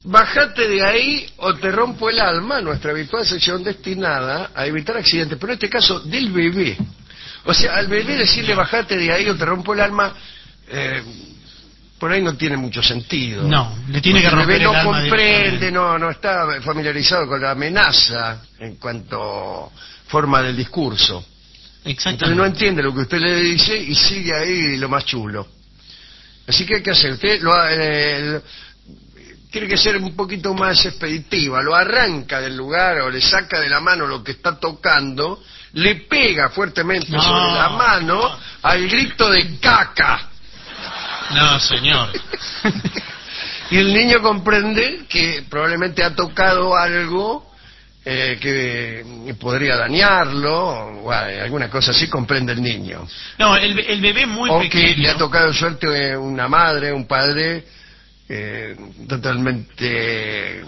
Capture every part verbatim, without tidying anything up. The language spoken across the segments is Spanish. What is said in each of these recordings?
Bajate de ahí o te rompo el alma, nuestra habitual sección destinada a evitar accidentes, pero en este caso del bebé. O sea, al bebé decirle bajate de ahí o te rompo el alma, eh, por ahí no tiene mucho sentido. No, le tiene que el romper bebé no el alma comprende, no, no está familiarizado con la amenaza en cuanto forma del discurso. Exactamente. Entonces no entiende lo que usted le dice y sigue ahí lo más chulo. Así que hay que hacer, usted lo, eh, tiene que ser un poquito más expeditiva, lo arranca del lugar o le saca de la mano lo que está tocando, le pega fuertemente no, sobre la mano no. al grito de caca. No, señor. Y el niño comprende que probablemente ha tocado algo eh, que podría dañarlo, o alguna cosa así, comprende el niño. No, el, el bebé muy o pequeño. O que le ha tocado suerte una madre, un padre eh, totalmente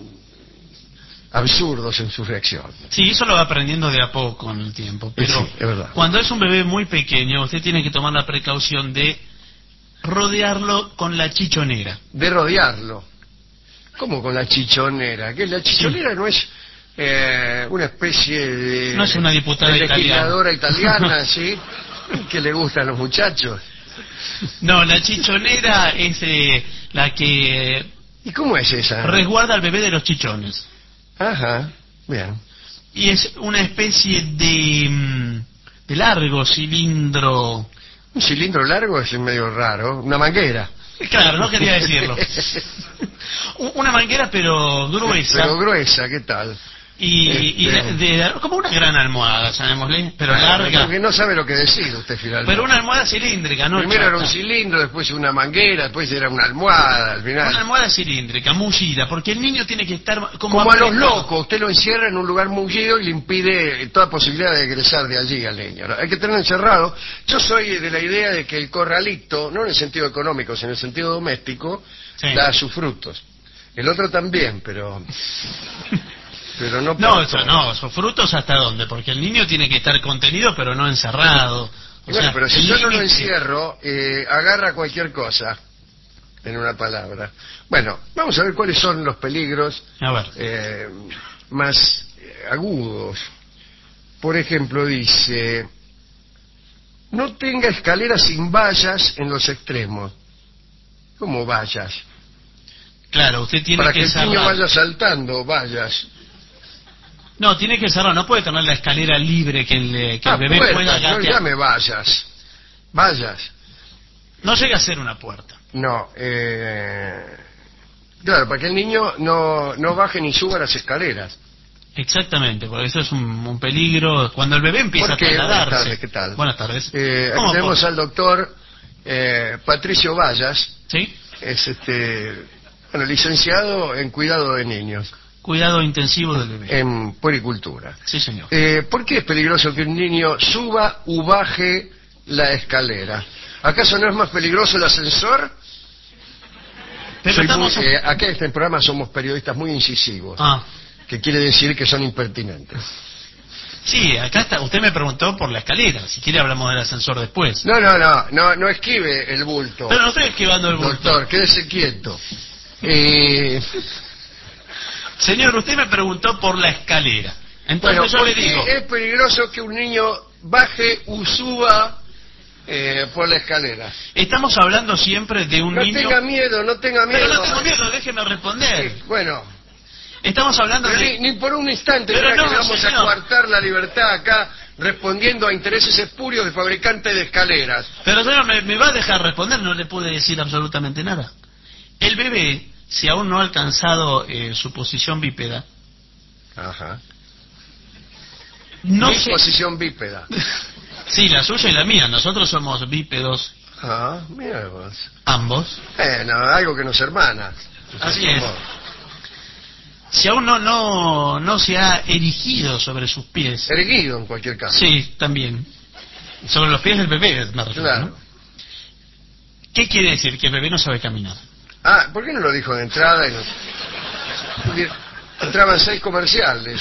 absurdos en su reacción. Sí, eso lo va aprendiendo de a poco con el tiempo. Pero sí, es verdad. Cuando es un bebé muy pequeño, usted tiene que tomar la precaución de rodearlo con la chichonera. De rodearlo. ¿Cómo con la chichonera? Que la chichonera sí. no es eh, una especie de... No es una diputada de legisladora italiana, italiana ¿sí? Que le gustan a los muchachos. No, la chichonera es eh, la que... ¿Y cómo es esa? Resguarda al bebé de los chichones. Ajá, bien. Y es una especie de, de largo cilindro... Un cilindro largo es medio raro, una manguera. Claro, no quería decirlo. Una manguera pero gruesa. Pero gruesa, ¿qué tal? Y, este... y de, de, como una gran almohada, llamémosle, pero ah, larga. Porque no sabe lo que decir usted finalmente. Pero una almohada cilíndrica, ¿no? Primero chata. Era un cilindro, después una manguera, después era una almohada, al final. Una almohada cilíndrica, mullida, porque el niño tiene que estar como... Como a los locos, usted lo encierra en un lugar mullido y le impide toda posibilidad de egresar de allí al niño. Hay que tenerlo encerrado. Yo soy de la idea de que el corralito, no en el sentido económico, sino en el sentido doméstico, sí. da sus frutos. El otro también, pero... Pero no, no, eso no, sus frutos hasta dónde, porque el niño tiene que estar contenido pero no encerrado. O bueno, sea, pero si yo no lo encierro, eh, agarra cualquier cosa, en una palabra. Bueno, vamos a ver cuáles son los peligros a ver. Eh, más agudos. Por ejemplo, dice, no tenga escaleras sin vallas en los extremos. ¿Cómo vallas? Claro, usted tiene Para que que el cerrar. niño vaya saltando, vallas. No, tiene que cerrar, no puede tener la escalera libre que el, que ah, el bebé puerta, pueda gatear. No llame vallas, vallas. No llega a ser una puerta. No, eh... claro, para que el niño no, no baje ni suba las escaleras. Exactamente, porque eso es un, un peligro. Cuando el bebé empieza a trasladarse. Buenas tardes, ¿qué tal? Buenas tardes. Eh, aquí tenemos por... al doctor eh, Patricio Vallas. ¿Sí? Es este, bueno, licenciado en cuidado de niños. Cuidado intensivo del bebé. En puericultura. Sí, señor. Eh, ¿Por qué es peligroso que un niño suba u baje la escalera? ¿Acaso no es más peligroso el ascensor? Pero estamos... muy, eh, acá en este programa somos periodistas muy incisivos. Ah. Que quiere decir que son impertinentes. Sí, acá está. Usted me preguntó por la escalera. Si quiere hablamos del ascensor después. No, no, no, no, no esquive el bulto. Pero no estoy esquivando el bulto. Doctor, quédese quieto. Eh... Señor, usted me preguntó por la escalera. Entonces bueno, yo le digo... es peligroso que un niño baje o suba eh, por la escalera. Estamos hablando siempre de un no niño... No tenga miedo, no tenga miedo. Pero no tengo miedo, déjeme responder. Sí, bueno. Estamos hablando pero de... Ni, ni por un instante, pero no, que vamos señor. a coartar la libertad acá respondiendo a intereses espurios de fabricantes de escaleras. Pero señor, me, me va a dejar responder, no le pude decir absolutamente nada. El bebé, si aún no ha alcanzado eh, su posición bípeda... Ajá. No Mi sé... posición bípeda. Sí, la suya y la mía. Nosotros somos bípedos. Ah, mira vos. Ambos. Bueno, algo que nos hermana. Así es. Si aún no, no, no se ha erigido sobre sus pies. Erguido en cualquier caso. Sí, también. Sobre los pies del bebé, me refiero. Claro. ¿No? ¿Qué quiere decir? Que el bebé no sabe caminar. Ah, ¿por qué no lo dijo de entrada? Y no... Entraban seis comerciales.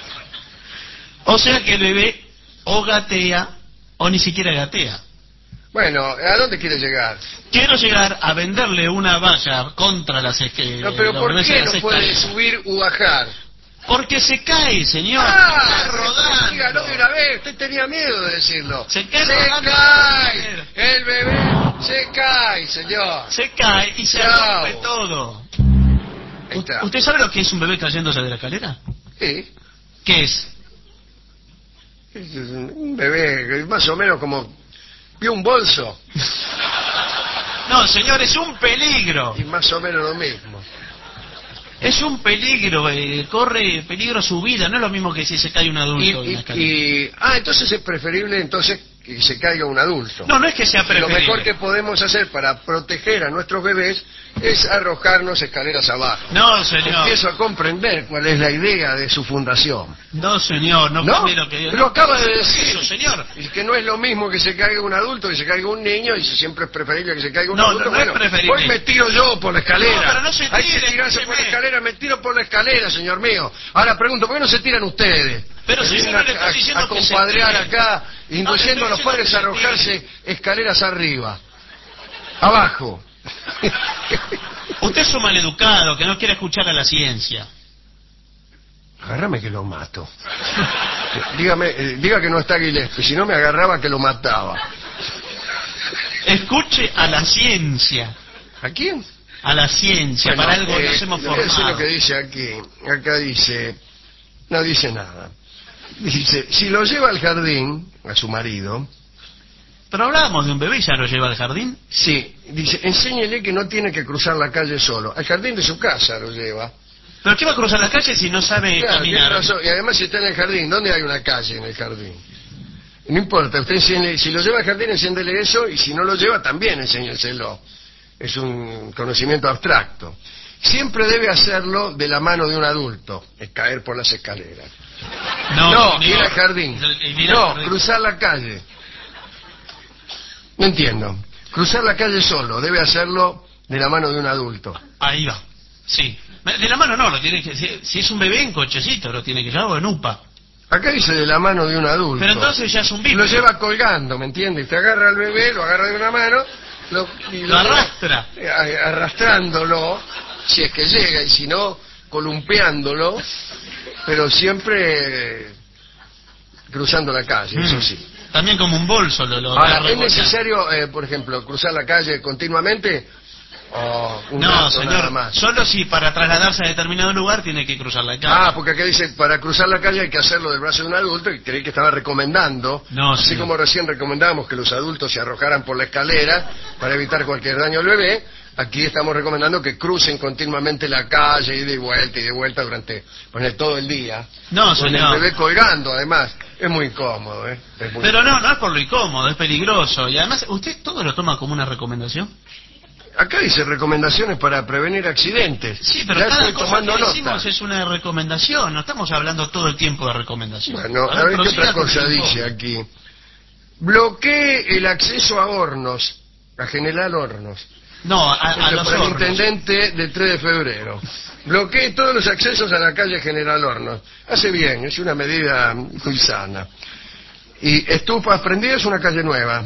O sea que el bebé o gatea o ni siquiera gatea. Bueno, ¿a dónde quiere llegar? Quiero llegar a venderle una valla contra las escaleras. No, pero ¿por qué no puede subir u bajar? Porque se cae, señor. Ah, está rodando. Dígalo de una vez, usted tenía miedo de decirlo. Se, cae, se cae, el bebé se cae, señor. Se cae y se Chao. rompe todo. Ahí está. ¿Usted sabe lo que es un bebé cayéndose de la escalera? Sí. ¿Qué es? Es un bebé, más o menos como... ¿Vio un bolso? No, señor, es un peligro. Y más o menos lo mismo. Es un peligro, eh, corre peligro su vida, no es lo mismo que si se cae un adulto. Y, en la y, escalera. y- ah, entonces es preferible entonces que se caiga un adulto. No, no es que sea Lo preferible. mejor que podemos hacer para proteger a nuestros bebés es arrojarnos escaleras abajo. No, señor. Empiezo a comprender cuál es la idea de su fundación. No, señor, no, ¿No? cambie lo que digo. Lo acaba de decir. Eso, señor. Y que no es lo mismo que se caiga un adulto que se caiga un niño, y si siempre es preferible que se caiga un No, adulto. no, no es bueno, preferible. hoy me tiro yo por la escalera. No, pero no se Hay que tire, tirarse por la escúcheme. escalera, me tiro por la escalera, señor mío. Ahora pregunto, ¿por qué no se tiran ustedes? Pero Me si yo vienen no le a- estoy diciendo a, a que se compadrear tire. acá, No, induciendo le a los estoy padres a diciendo que se arrojarse escaleras arriba. Abajo. Usted es un maleducado que no quiere escuchar a la ciencia. Agárrame que lo mato. Dígame, eh, diga que no está Gillespie, si no me agarraba que lo mataba. Escuche a la ciencia. ¿A quién? A la ciencia, Bueno, para algo eh, nos hemos le voy a decir formado. lo que dice aquí. Acá dice, no dice nada. Dice, si lo lleva al jardín, a su marido, Pero hablábamos de un bebé y ya lo lleva al jardín. sí, dice, enséñele que no tiene que cruzar la calle solo. Al jardín de su casa lo lleva. ¿Pero qué va a cruzar la calle si no sabe Claro, tiene caminar? razón. Y además si está en el jardín, ¿dónde hay una calle en el jardín? No importa, usted enséñele, si lo lleva al jardín, enséñele eso, y si no lo lleva, también enséñeselo. Es un conocimiento abstracto. Siempre debe hacerlo de la mano de un adulto, es caer por las escaleras. No, ni ir no. al jardín. Ir- ir al No, jardín. cruzar la calle. No entiendo. Cruzar la calle solo, debe hacerlo de la mano de un adulto. Ahí va, sí. De la mano no, lo tiene que... Si, si es un bebé en cochecito, lo tiene que llevar o en upa. Acá dice de la mano de un adulto. Pero entonces ya es un Y bípedo. lo lleva colgando, ¿me entiende? Usted agarra al bebé, lo agarra de una mano, lo, y Lo arrastra. eh, arrastrándolo, si es que llega, y si no, columpiándolo, pero siempre eh, cruzando la calle, Mm. eso sí. También como un bolso lo, lo Ahora, agarra ¿es golpeando. necesario, eh, por ejemplo, cruzar la calle continuamente? ¿O un No, rato nada señor, más? solo si para trasladarse a determinado lugar tiene que cruzar la calle. Ah, porque acá dice, para cruzar la calle hay que hacerlo del brazo de un adulto, y creí que estaba recomendando, No, así señor. como recién recomendábamos que los adultos se arrojaran por la escalera para evitar cualquier daño al bebé, aquí estamos recomendando que crucen continuamente la calle, y de vuelta y de vuelta durante, poner todo el día. No, Con señor. el bebé colgando, además, es muy incómodo, ¿eh? Es muy- Pero no, no es por lo incómodo, es peligroso. Y además, ¿usted todo lo toma como una recomendación? Acá dice recomendaciones para prevenir accidentes. Sí, pero Ya cada estoy cosa tomando que nota. decimos es una recomendación, no estamos hablando todo el tiempo de recomendación. Bueno, a ver qué prosiga otra con cosa su dice informe. aquí. Bloquee el acceso a hornos, a General Hornos. No, a, a Esto los para el hornos. intendente del tres de febrero. Bloquee todos los accesos a la calle General Hornos. Hace bien, es una medida muy sana. Y estufas prendidas es una calle nueva.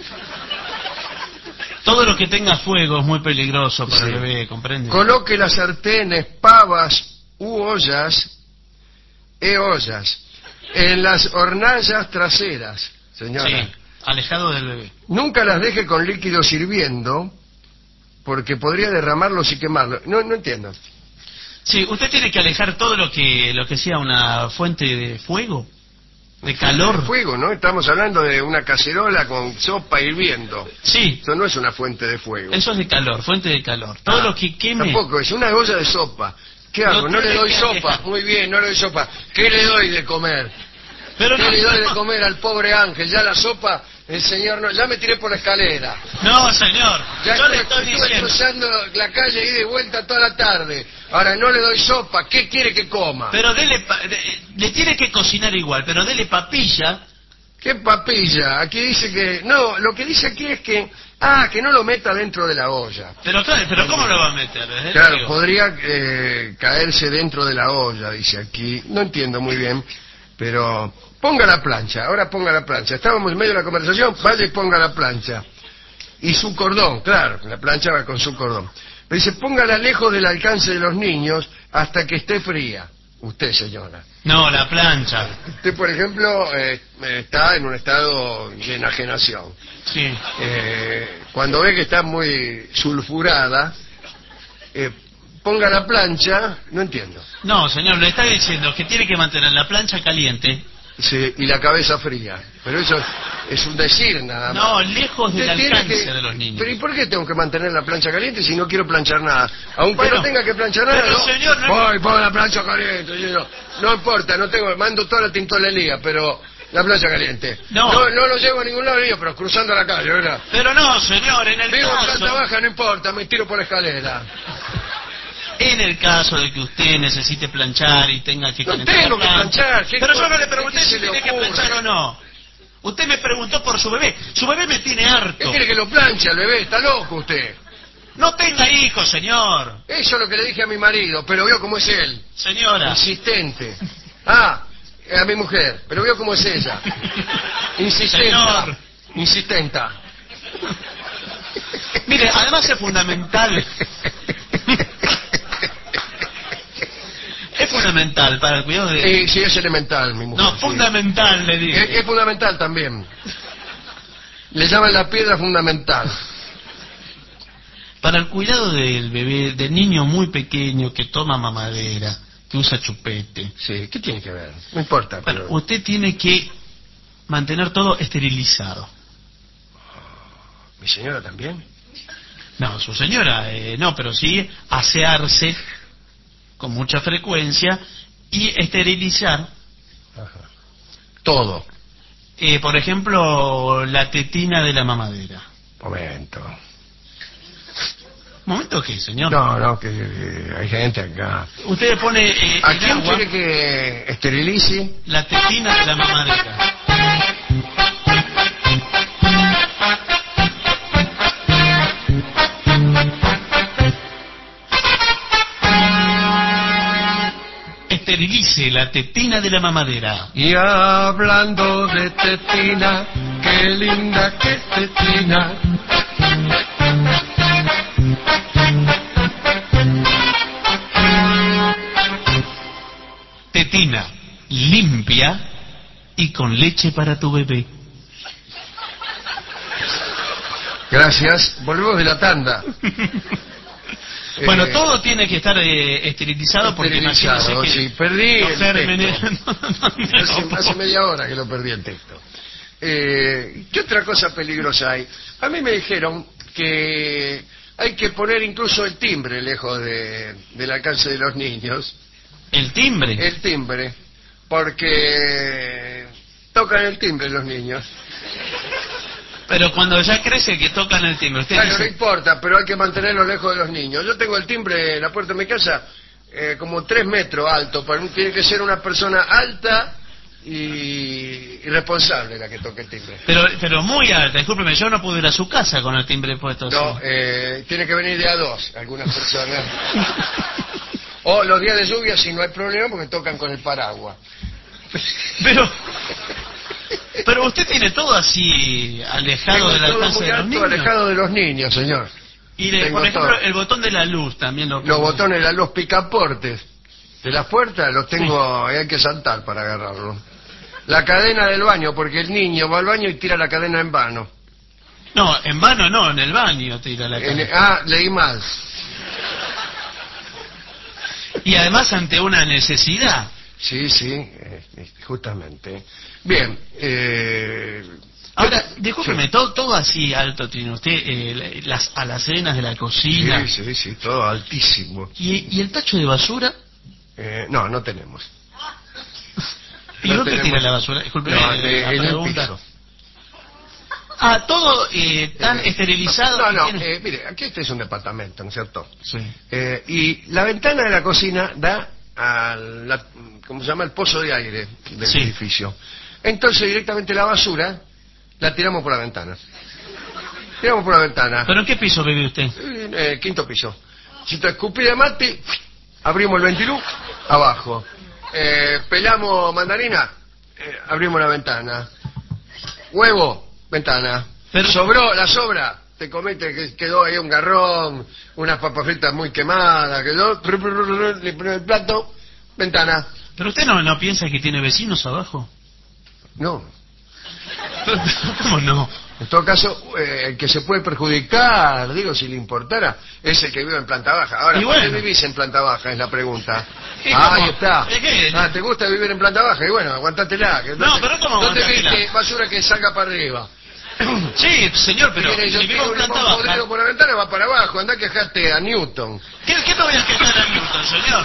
Todo lo que tenga fuego es muy peligroso para Sí. el bebé, ¿comprende? Coloque las sartenes, pavas u ollas, e ollas, en las hornallas traseras, señora. Sí, alejado del bebé. Nunca las deje con líquidos hirviendo, porque podría derramarlos y quemarlos. No, no entiendo. Sí, usted tiene que alejar todo lo que lo que sea una fuente de fuego, de calor. Fuego, ¿no? Estamos hablando de una cacerola con sopa hirviendo. Sí, Eso no es una fuente de fuego. eso es de calor, fuente de calor. Todo Ah, lo que queme. Tampoco, es una olla de sopa. ¿Qué Lo hago? No le tiene doy que sopa. alejar. Muy bien, no le doy sopa. ¿Qué le doy de comer? Pero ¿Qué no, le doy de no, comer al pobre Ángel? Ya la sopa, el señor no... Ya me tiré por la escalera. no, señor. Ya Yo le estuve, estoy estuve diciendo. cruzando la calle y de vuelta toda la tarde. Ahora no le doy sopa. ¿Qué quiere que coma? Pero dele, pa- de- le tiene que cocinar igual, pero dele papilla. ¿Qué papilla? Aquí dice que... No, lo que dice aquí es que... Ah, que no lo meta dentro de la olla. Pero claro, pero ¿cómo lo va a meter? Desde el Claro, fuego. podría eh, caerse dentro de la olla, dice aquí. No entiendo muy bien, pero... Ponga la plancha, ahora ponga la plancha. Estábamos en medio de la conversación, vaya y ponga la plancha. Y su cordón, claro, la plancha va con su cordón. Pero dice, póngala lejos del alcance de los niños hasta que esté fría. Usted, señora. No, la plancha. Usted, por ejemplo, eh, está en un estado de enajenación. Sí. Eh, cuando ve que está muy sulfurada, eh, ponga la plancha, no entiendo. No, señor, le está diciendo que tiene que mantener la plancha caliente. Sí, y la cabeza fría. Pero eso es un decir nada más. No, lejos del Usted tiene alcance que- de los niños. Pero ¿y por qué tengo que mantener la plancha caliente si no quiero planchar nada? Aunque Bueno, no tenga que planchar nada, pero, ¿no? señor, no- Voy, pongo la plancha caliente. Yo no, no importa, no tengo, mando toda la tintolería, pero la plancha caliente. No. no, no lo llevo a ningún lado, niño, pero cruzando la calle, ¿verdad? Pero no, señor, en el Vivo en caso... planta baja, no importa, me tiro por la escalera. En el caso de que usted necesite planchar y tenga que No calentar tengo la que plancha. planchar, ¿qué Pero yo cosa- no le qué pregunté se si le tiene que ocurre? planchar o no. Usted me preguntó por su bebé. Su bebé me tiene ¿Qué harto. quiere que lo planche al bebé? Está loco usted. No tenga hijos, señor. Eso es lo que le dije a mi marido, pero veo cómo es él. Señora. Insistente. Ah, a mi mujer, pero veo cómo es ella. Insistenta. Señor. Insistenta. Mire, además es fundamental. Es fundamental para el cuidado de... Eh, sí, es elemental, mi mujer. No, sí. fundamental, le Es, dije. es fundamental también. Le llaman la piedra fundamental. Para el cuidado del bebé, del niño muy pequeño que toma mamadera, que usa chupete, Sí, ¿qué tiene que ver? No importa, bueno, pero... usted tiene que mantener todo esterilizado. ¿Mi señora también? No, su señora, eh, no, pero sí asearse con mucha frecuencia y esterilizar, Ajá. Todo. eh, por ejemplo, la tetina de la mamadera. Momento. ¿Momento qué, señor? No, no, que, que hay gente acá. Usted le pone eh, ¿A en quién agua quiere que esterilice? la tetina de la mamadera. Esterilice la tetina de la mamadera. Y hablando de tetina, qué linda que es tetina. Tetina limpia y con leche para tu bebé. Gracias. Volvemos de la tanda. Bueno, Eh, todo tiene que estar eh, esterilizado porque esterilizado, imagínese que sí, perdí los el gérmenes- texto. no, no, no, Hace, no. hace media hora que lo perdí el texto. Eh, ¿Qué otra cosa peligrosa hay? A mí me dijeron que hay que poner incluso el timbre lejos de, del alcance de los niños. El timbre. El timbre, porque tocan el timbre los niños. Pero cuando ya crece que tocan el timbre, usted Claro, no dice, importa, pero hay que mantenerlo lejos de los niños. Yo tengo el timbre en la puerta de mi casa eh, como tres metros alto. Para mí tiene que ser una persona alta y, y responsable la que toque el timbre. pero pero muy alta, discúlpeme, yo no puedo ir a su casa con el timbre puesto así. No, eh, tiene que venir de a dos algunas personas. O los días de lluvia si no hay problema porque tocan con el paraguas. Pero pero usted tiene todo así alejado Tengo del todo alcance muy de los alto, niños. alejado de los niños, señor. Y de, Tengo por ejemplo, todo. el botón de la luz también lo Los botones, los picaportes de las puertas los tengo, hay que saltar para agarrarlo. La cadena del baño, porque el niño va al baño y tira la cadena en vano. No, en vano no, en el baño tira la En- cadena. ah, leí mal. Y además ante una necesidad. Sí, sí, eh, justamente. Bien, eh... Ahora, ¿qué- discúlpeme, sí. todo, todo así alto tiene usted, eh, las alacenas de la cocina. Sí, sí, sí, todo altísimo. ¿Y, y el tacho de basura? Eh, no, no tenemos. ¿Y No dónde tenemos. tira la basura? Discúlpeme No, eh, eh, la en el pregunta. piso. Ah, todo eh, tan Eh, esterilizado. No, que no, tiene- eh, mire, aquí este es un departamento, ¿no es cierto? Sí. Eh, y la ventana de la cocina da al, la, ¿cómo se llama? El pozo de aire del Sí. edificio. Entonces directamente la basura la tiramos por la ventana. Tiramos por la ventana. ¿Pero en qué piso vive usted? Eh, quinto piso. Si te escupí de mate, abrimos el ventilú, abajo. Eh, pelamos mandarina, eh, abrimos la ventana. Huevo, ventana. Pero- Sobró la sobra, te comiste que quedó ahí un garrón, unas papas fritas muy quemadas, quedó, le pone el plato, ventana. ¿Pero usted no, no piensa que tiene vecinos abajo? No. ¿Cómo no? En todo caso, eh, el que se puede perjudicar, digo, si le importara, es el que vive en planta baja. Ahora, Y ¿por qué bueno. vivís en planta baja? Es la pregunta. ¿Y Ah, cómo? ahí está. ¿Es qué? Ah, ¿te gusta vivir en planta baja? Y bueno, aguantátela. Que No, te- pero ¿cómo no te aguantátela? viste basura que salga para arriba. Sí, señor, pero Mire, yo si vivo tengo en un planta limón baja... podrido por la ventana, va para abajo. Andá, quejate a Newton. ¿Qué, ¿Qué me voy a quejar a Newton, señor?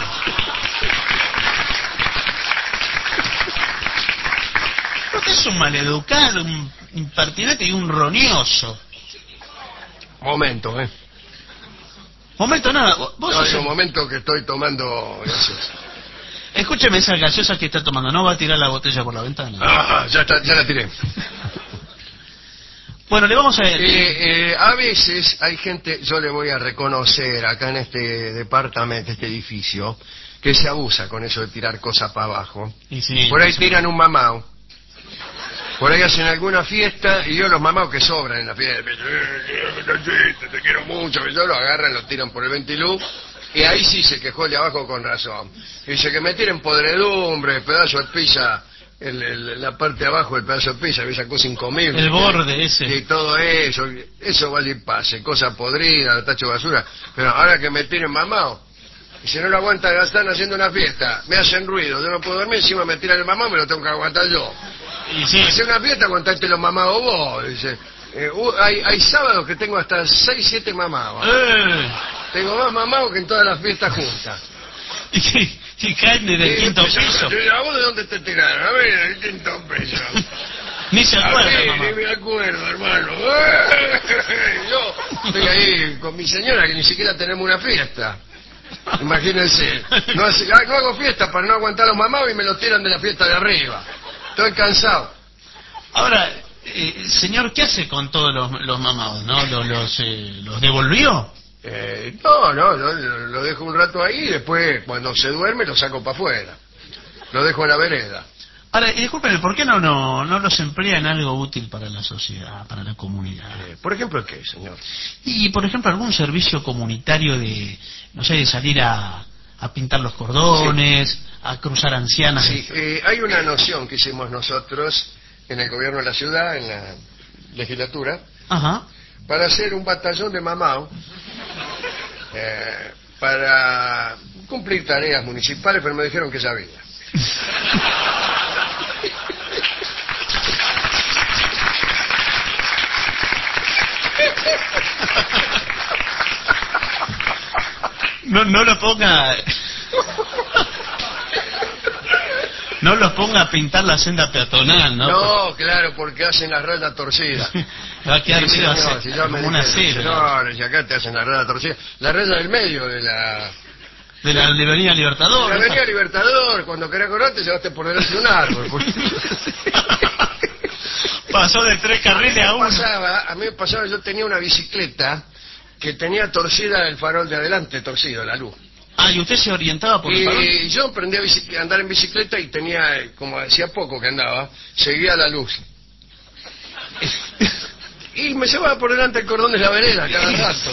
Usted es un maleducado, un impertinente y un roñoso. Momento, ¿eh? Momento, nada. Vos No, sos digo, el- momento que estoy tomando gaseosa. Escúcheme esa gaseosa que está tomando. No va a tirar la botella por la ventana. Ah, ya, está, ya la tiré. Bueno, le vamos a... Eh, eh, a veces hay gente, yo le voy a reconocer acá en este departamento, este edificio, que se abusa con eso de tirar cosas para abajo. Y sí, Por ahí sí. tiran un mamao. Por ahí hacen alguna fiesta y yo los mamaos que sobran en la fiesta, eh, te quiero mucho, y yo lo agarran, lo tiran por el ventilú y ahí sí se quejó el de abajo con razón. Dice que me tiren podredumbre, pedazo de pizza, el, el- la parte de abajo del pedazo de pizza, esa cosa incomible. El borde ese. Y todo eso, eso vale y pase, cosa podrida, tacho de basura. Pero ahora que me tiren mamao, y si no lo aguantan, están haciendo una fiesta, me hacen ruido, yo no puedo dormir, encima me tiran el mamao, me lo tengo que aguantar yo. Y sí. Hacer una fiesta, aguantarte los mamados vos, dice. Eh, uh, hay, hay sábados que tengo hasta seis, siete mamados. Eh, Tengo más mamados que en todas las fiestas juntas. y, y, y caen del Eh, quinto empieza, piso. ¿a vos de dónde te tiraron? A ver, el quinto piso. Ni se A acuerda, ver, mamá. ni me acuerdo, hermano. Yo estoy ahí con mi señora que ni siquiera tenemos una fiesta. Imagínense. No, hace- ah, no hago fiesta para no aguantar los mamados y me los tiran de la fiesta de arriba. Estoy cansado. Ahora, eh, señor, ¿qué hace con todos los, los mamados, no? ¿Los, los, eh, los devolvió? Eh, no, no, no, lo lo dejo un rato ahí y después cuando se duerme lo saco para afuera. Lo dejo en la vereda. Ahora, y discúlpeme, ¿por qué no, no, no los emplea en algo útil para la sociedad, para la comunidad? Eh, ¿Por ejemplo qué, señor? Y, por ejemplo, algún servicio comunitario de, no sé, de salir a, a pintar los cordones, a cruzar ancianas. Sí, eh, hay una noción que hicimos nosotros en el gobierno de la ciudad, en la legislatura, Ajá. para hacer un batallón de mamao eh, para cumplir tareas municipales, pero me dijeron que ya había. No, no lo ponga... No los ponga a pintar la senda peatonal, ¿no? No, claro, porque hacen la raya torcida. Va a quedar Sí, medio señor, así, si yo me como una dije, cera. señores, y acá te hacen la raya torcida. La raya del medio de la... De la Avenida Libertador. La esa. Avenida Libertador, cuando querés correr te llevaste por delante de un árbol. porque- Pasó de tres carriles a me uno. pasaba, a mí me pasaba, yo tenía una bicicleta que tenía torcida el farol de adelante, torcido, la luz. Ah, y usted se orientaba por el farol. Y yo aprendí a, bici- a andar en bicicleta y tenía, eh, como decía poco que andaba, seguía la luz. Y me llevaba por delante el cordón de la vereda cada rato.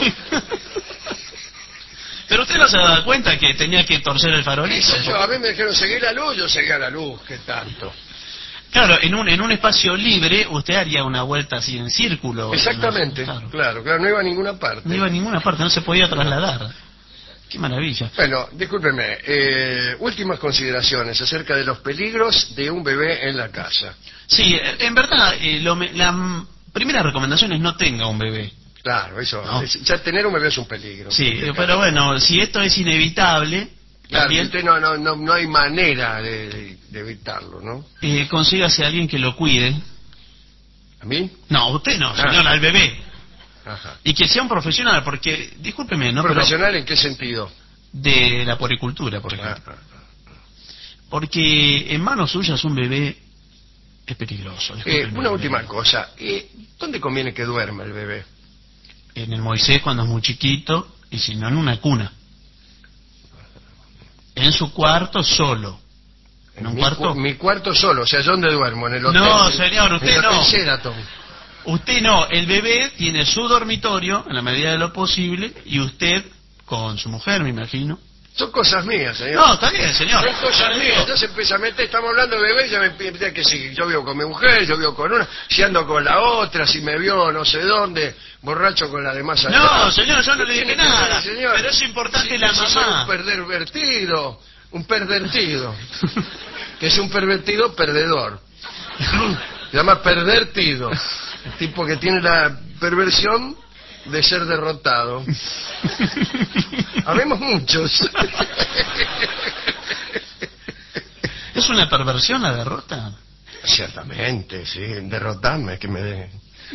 Pero usted no se daba cuenta que tenía que torcer el farolito. Eso yo, a mí me dijeron seguir la luz, yo seguía la luz, ¿qué tanto? Claro, en un en un espacio libre usted haría una vuelta así en círculo. Exactamente, Claro. claro, claro, no iba a ninguna parte. No iba a ninguna parte, no se podía trasladar. Qué maravilla. Bueno, discúlpeme, eh, últimas consideraciones acerca de los peligros de un bebé en la casa. Sí, eh, en verdad, eh, lo me- la mm, primera recomendación es no tenga un bebé. Claro, eso, No. es- ya tener un bebé es un peligro. Sí, eh, pero bueno, si esto es inevitable, Claro, también usted no, no, no, no hay manera de, de- de evitarlo, ¿no? eh, consígase a alguien que lo cuide. ¿A mí? No, usted no, Ah. señor, al bebé. Ajá. Y que sea un profesional, porque, discúlpeme, ¿no? Pero ¿Profesional en qué sentido? de la poricultura, por Ah, ejemplo. ah. Porque en manos suyas un bebé es peligroso. Eh, discúlpeme. una última cosa, eh, ¿dónde conviene que duerma el bebé? En el Moisés cuando es muy chiquito, y si no en una cuna. En su cuarto solo. En un mi, cuarto... cu- mi cuarto solo, o sea, ¿yo dónde duermo? ¿En el hotel? No, señor, usted en el hotel no. Sheraton. Usted no, el bebé tiene su dormitorio, en la medida de lo posible, y usted con su mujer, me imagino. Son cosas mías, señor. No, está bien, señor. Son cosas Yo mías. digo- Entonces empieza a meter, estamos hablando de bebé, ya me empieza que sí, yo vivo con mi mujer, yo vivo con una, si ando con la otra, si me vio no sé dónde, borracho con la demás allá. No, señor, yo no le dije Tiene que nada. ver, señor. Pero es importante Sí, la eso es un mamá. pervertido, un pervertido, que es un pervertido perdedor. Se llama pervertido, el tipo que tiene la perversión de ser derrotado. Habemos muchos. ¿Es una perversión la derrota? Ciertamente, sí, derrotarme, que me den.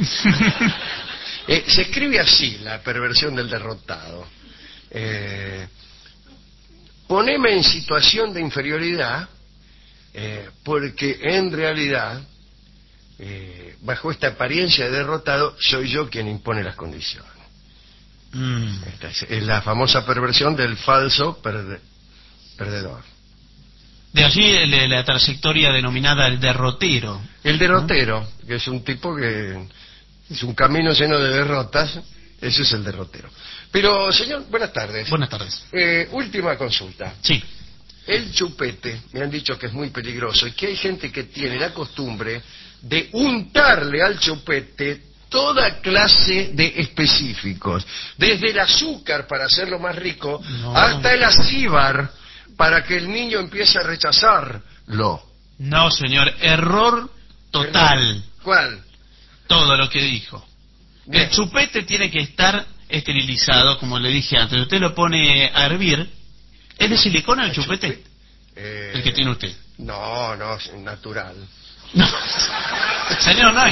Eh, se escribe así, la perversión del derrotado. Eh, poneme en situación de inferioridad, eh, porque en realidad, eh, bajo esta apariencia de derrotado, soy yo quien impone las condiciones. Mm. Esta es, es la famosa perversión del falso perde- perdedor. De allí el- la trayectoria denominada el derrotero. El derrotero, que es un tipo que es un camino lleno de derrotas, ese es el derrotero. Pero, señor, buenas tardes. Buenas tardes. Eh, última consulta. Sí. El chupete, me han dicho que es muy peligroso y que hay gente que tiene la costumbre de untarle al chupete toda clase de específicos, desde el azúcar para hacerlo más rico, No. hasta el acíbar para que el niño empiece a rechazarlo. No, señor, error total. ¿Cuál? Todo lo que dijo. Bien. El chupete tiene que estar esterilizado, como le dije antes. Usted lo pone a hervir. ¿Es de silicona el chupete? Eh, El que tiene usted. No, no, es natural. No. Señor, no hay.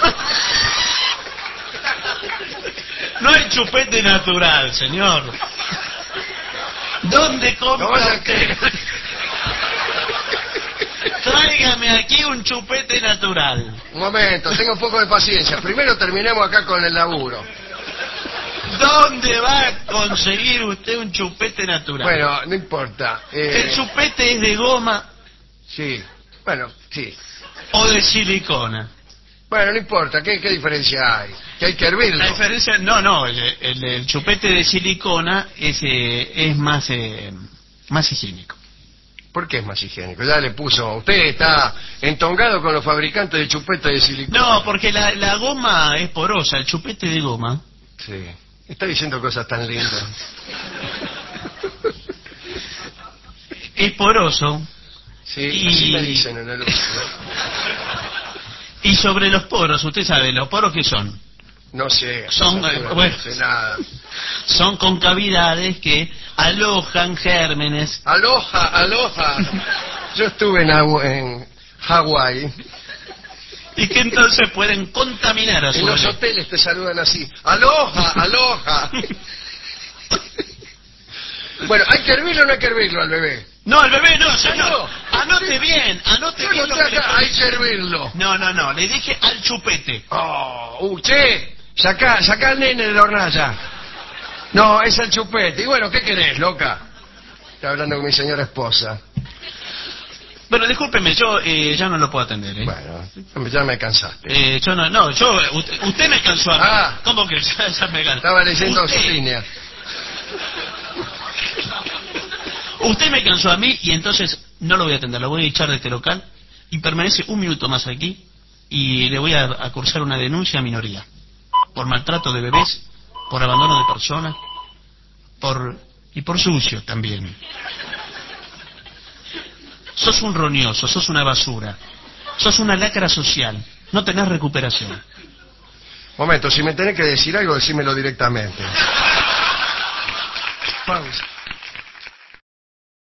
No hay chupete natural, señor. ¿Dónde compra No vaya a usted? creer. Tráigame aquí un chupete natural. Un momento, tenga un poco de paciencia. Primero terminemos acá con el laburo. ¿Dónde va a conseguir usted un chupete natural? Bueno, no importa. eh, ¿El chupete es de goma Sí, bueno, sí. o de silicona? Bueno, no importa, ¿qué, qué diferencia hay? Que hay que hervirlo. La diferencia, no, no, el, el- el chupete de silicona es, eh, es más, eh, más higiénico. ¿Por qué es más higiénico? Ya le puso, usted está entongado con los fabricantes de chupetes de silicona. No, porque la, la goma es porosa, el chupete de goma Sí, está diciendo cosas tan lindas. es poroso Sí, Y- así me dicen en el uso. y sobre los poros, usted sabe, los poros ¿qué son? No sé, Son, no, eh, no bueno. sé nada. Son concavidades que alojan gérmenes. Aloha, aloha. Yo estuve en, Haw- en Hawái. Y que entonces pueden contaminar a su En los bebé. hoteles te saludan así. Aloha, aloha. Bueno, ¿hay que hervirlo o no hay que hervirlo al bebé? No, el bebé no, señor. No. Anote bien, anote Yo bien no lo que le acá, estoy hay que hervirlo. No, no, no, le dije al chupete. Oh, uh, che, sacá, sacá al nene de la hornalla. No, es el chupete. Y bueno, ¿qué querés, loca? Está hablando con mi señora esposa. Bueno, discúlpeme, yo eh, ya no lo puedo atender, ¿eh? Bueno, ya me cansaste. Eh, yo no, no, yo, usted, usted me cansó a mí. Ah. ¿Cómo que ya, ya me cansó? Estaba leyendo Usted- su línea. Usted me cansó a mí y entonces no lo voy a atender, lo voy a echar de este local y permanece un minuto más aquí y le voy a, a cursar una denuncia a minoría por maltrato de bebés, por abandono de personas, por y por sucio también. Sos un roñoso, sos una basura, sos una lacra social, no tenés recuperación. Momento, si me tenés que decir algo, decímelo directamente. Pausa.